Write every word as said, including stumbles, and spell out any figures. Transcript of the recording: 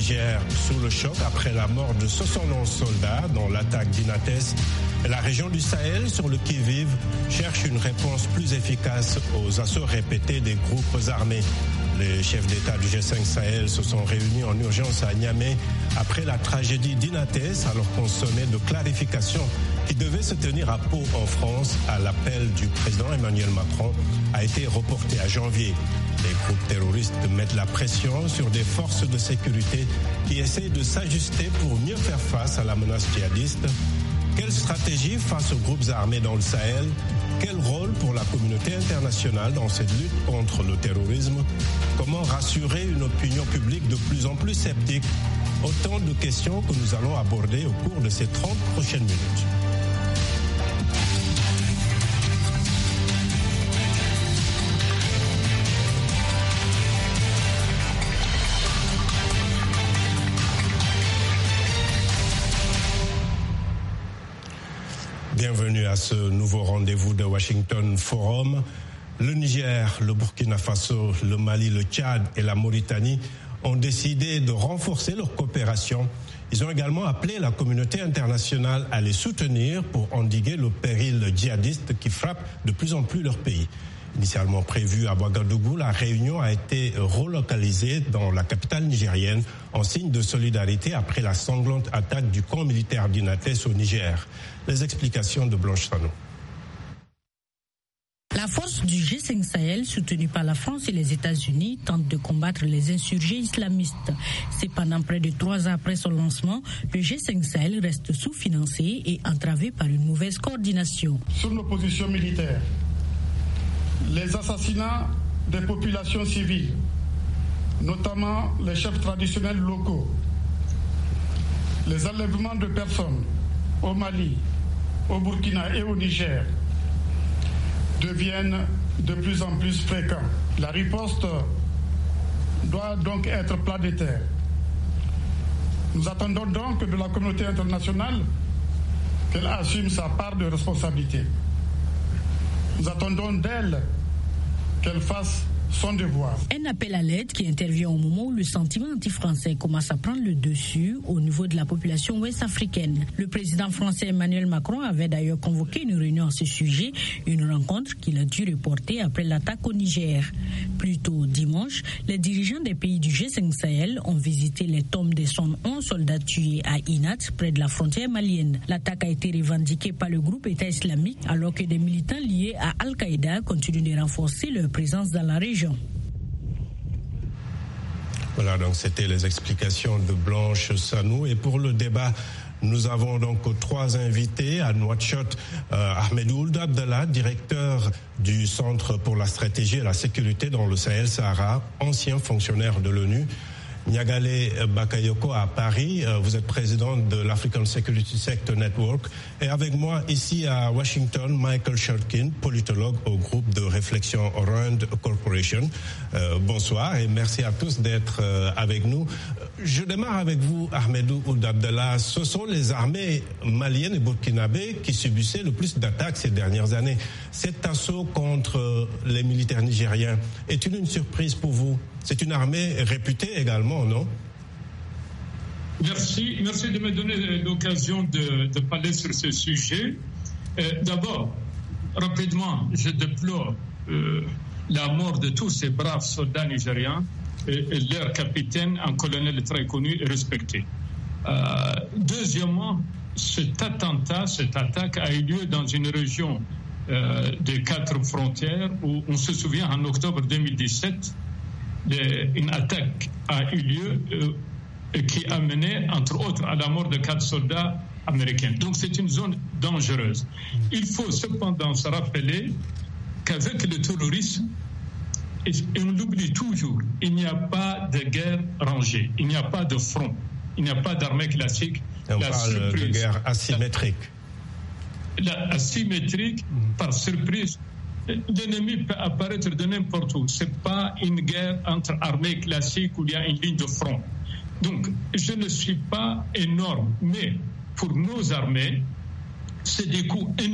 Niger sous le choc après la mort de soixante-onze soldats dans l'attaque d'Inates. La région du Sahel, sur le qui-vive, cherche une réponse plus efficace aux assauts répétés des groupes armés. Les chefs d'État du G cinq Sahel se sont réunis en urgence à Niamey après la tragédie d'Inates, alors qu'on sonnait de clarification qui devait se tenir à Pau en France à l'appel du président Emmanuel Macron a été reporté à janvier. Les groupes terroristes mettent la pression sur des forces de sécurité qui essaient de s'ajuster pour mieux faire face à la menace djihadiste. Quelle stratégie face aux groupes armés dans le Sahel? Quel rôle pour la communauté internationale dans cette lutte contre le terrorisme? Comment rassurer une opinion publique de plus en plus sceptique? Autant de questions que nous allons aborder au cours de ces trente prochaines minutes. Bienvenue à ce nouveau rendez-vous de Washington Forum. Le Niger, le Burkina Faso, le Mali, le Tchad et la Mauritanie ont décidé de renforcer leur coopération. Ils ont également appelé la communauté internationale à les soutenir pour endiguer le péril djihadiste qui frappe de plus en plus leur pays. Initialement prévue à Ouagadougou, la réunion a été relocalisée dans la capitale nigérienne en signe de solidarité après la sanglante attaque du camp militaire d'Inates au Niger. Les explications de Blanche Sano. La force du G cinq Sahel, soutenue par la France et les États-Unis, tente de combattre les insurgés islamistes. Cependant, près de trois ans après son lancement, le G cinq Sahel reste sous-financé et entravé par une mauvaise coordination. Sur nos positions militaires, les assassinats des populations civiles, notamment les chefs traditionnels locaux, les enlèvements de personnes au Mali, au Burkina et au Niger deviennent de plus en plus fréquents. La riposte doit donc être planétaire. Nous attendons donc de la communauté internationale qu'elle assume sa part de responsabilité. Nous attendons d'elle qu'elle fasse son devoir. Un appel à l'aide qui intervient au moment où le sentiment anti-français commence à prendre le dessus au niveau de la population ouest-africaine. Le président français Emmanuel Macron avait d'ailleurs convoqué une réunion à ce sujet, une rencontre qu'il a dû reporter après l'attaque au Niger. Plus tôt dimanche, les dirigeants des pays du G cinq Sahel ont visité les tombes des soixante et onze soldats tués à Inat, près de la frontière malienne. L'attaque a été revendiquée par le groupe État islamique alors que des militants liés à Al-Qaïda continuent de renforcer leur présence dans la région. Voilà, donc c'était les explications de Blanche Sanou. Et pour le débat, nous avons donc trois invités. À Nouakchott, euh, Ahmedou Ould Abdallah, directeur du Centre pour la stratégie et la sécurité dans le Sahel-Sahara, ancien fonctionnaire de l'ONU. Niagale Bakayoko à Paris, vous êtes président de l'African Security Sector Network. Et avec moi ici à Washington, Michael Shurkin, politologue au groupe de réflexion Rand Corporation. Euh, bonsoir et merci à tous d'être euh, avec nous. Je démarre avec vous, Ahmedou Ould Abdallah. Ce sont les armées maliennes et burkinabées qui subissaient le plus d'attaques ces dernières années. Cet assaut contre les militaires nigériens est-il une surprise pour vous? C'est une armée réputée également, non? Merci, merci de me donner l'occasion de, de parler sur ce sujet. Euh, d'abord, rapidement, je déplore euh, la mort de tous ces braves soldats nigériens et, et leur capitaine, un colonel très connu et respecté. Euh, deuxièmement, cet attentat, cette attaque a eu lieu dans une région euh, de quatre frontières où on se souvient en octobre deux mille dix-sept, une attaque a eu lieu euh, qui a mené, entre autres, à la mort de quatre soldats américains. Donc c'est une zone dangereuse. Il faut cependant se rappeler qu'avec le terrorisme, et on l'oublie toujours, il n'y a pas de guerre rangée, il n'y a pas de front, il n'y a pas d'armée classique. On la parle surprise, de guerre asymétrique. La, la asymétrique, mmh. par surprise. L'ennemi peut apparaître de n'importe où. Ce n'est pas une guerre entre armées classiques où il y a une ligne de front. Donc, je ne suis pas énorme, mais pour nos armées, c'est des coups énormes.